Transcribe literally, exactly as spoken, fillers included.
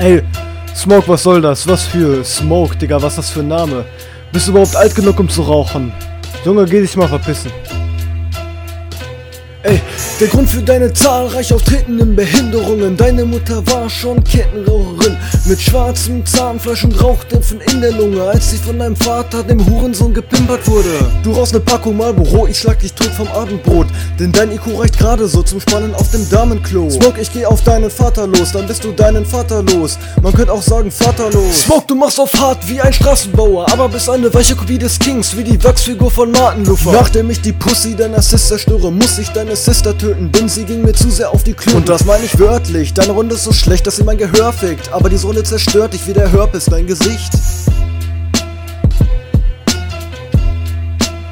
Ey, Smoke, was soll das? Was für Smoke, Digga, was ist das für ein Name? Bist du überhaupt alt genug, um zu rauchen? Junge, geh dich mal verpissen. Ey, der Grund für deine zahlreich auftretenden Behinderungen: Deine Mutter war schon Kettenraucherin mit schwarzem Zahnfleisch und Rauchdämpfen in der Lunge, als sie von deinem Vater, dem Hurensohn, gepimpert wurde. Du rauchst ne Packung Marlboro, ich schlag dich tot vom Abendbrot, denn dein I Q reicht gerade so zum Spannen auf dem Damenklo. Smoke, ich geh auf deinen Vater los, dann bist du deinen Vater los. Man könnte auch sagen vaterlos. Smoke, du machst auf hart wie ein Straßenbauer, aber bist eine weiche Kopie des Kings, wie die Wachsfigur von Martin Luther. Nachdem ich die Pussy deiner Sister störe, muss ich deine Sister töten, denn sie ging mir zu sehr auf die Klöten. Und das meine ich wörtlich, deine Runde ist so schlecht, dass sie mein Gehör fickt, aber diese Runde zerstört dich wie der Herpes dein Gesicht.